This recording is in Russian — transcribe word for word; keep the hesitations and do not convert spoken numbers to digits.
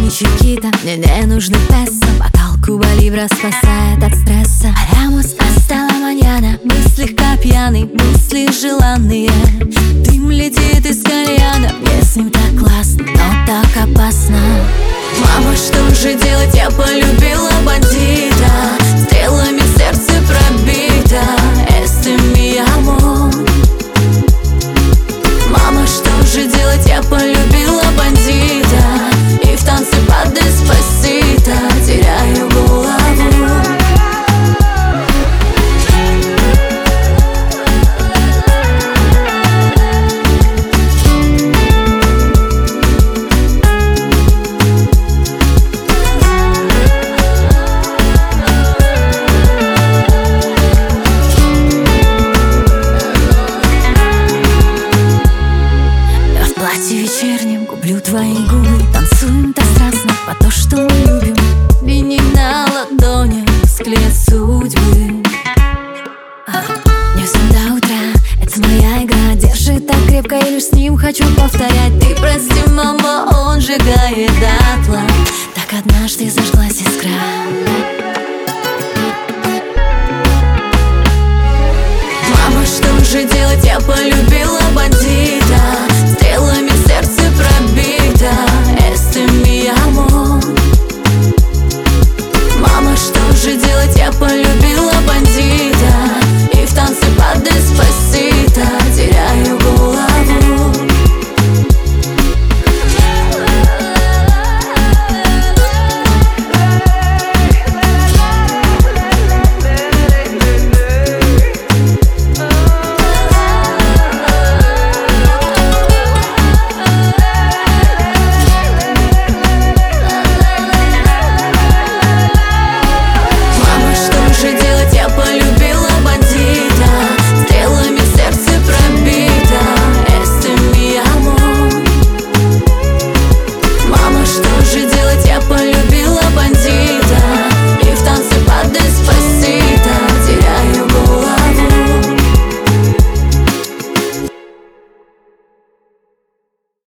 не чикита, мне не нужны песо. Бокал Куба Либра спасает от стресса. Арямус астала маньяна, мы слегка пьяны, мысли желанные. Дым летит из кальяна, мне с ним так классно, но так опасно. Мама, что же делать, я полюбила бандита. Стрелами сердце пробито, este mi amor. Мама, что же делать, я полюбила бандита. И в танце под Деспасито теряю голову. Вечерним гублю твои губы, танцуем так страстно по то, что мы любим. Виним на ладони, склеят судьбы. а, Не усну до утра, это моя игра. Держит так крепко, и лишь с ним хочу повторять. Ты прости, мама, он сжигает дотла. Так однажды зажглась искра.